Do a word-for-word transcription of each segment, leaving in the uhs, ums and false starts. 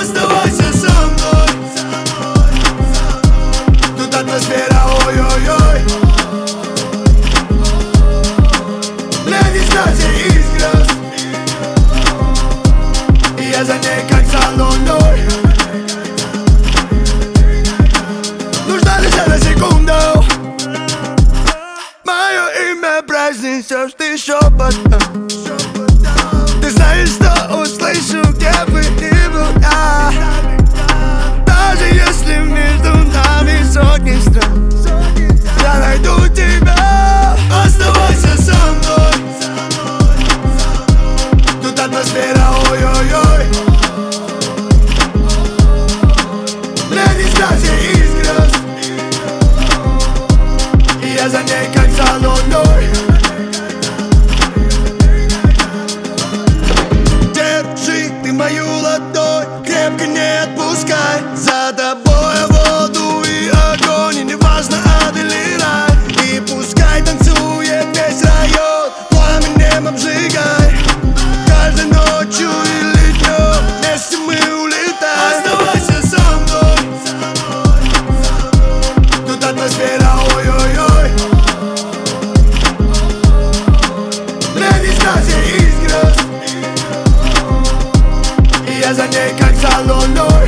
Оставайся со мной. Тут атмосфера ой-ой-ой. Леди стати из грез, и я за ней как за луной. Нужна лишь одна секунда. Мое имя произнесешь ты шепотом. Ты знаешь, что услышу, где бы ни был я. Даже если между нами сотни стран, я найду тебя. Оставайся со мной. Тут атмосфера ой-ой-ой. Леди стати из грез, и я за ней как за луной. Держи ты мою ладонь, крепко не отпускай. За тобой воду и огонь, и неважно ад или рай. И пускай танцует весь район, пламенем обжигай. Каждой ночью или днем вместе мы улетаем. Оставайся со мной. Тут атмосфера ой-ой-ой. Леди стати из грез, и я за ней как за луной.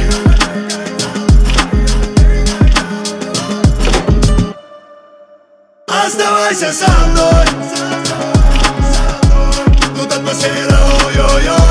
Оставайся со мной. Тут атмосфера ой-ой-ой.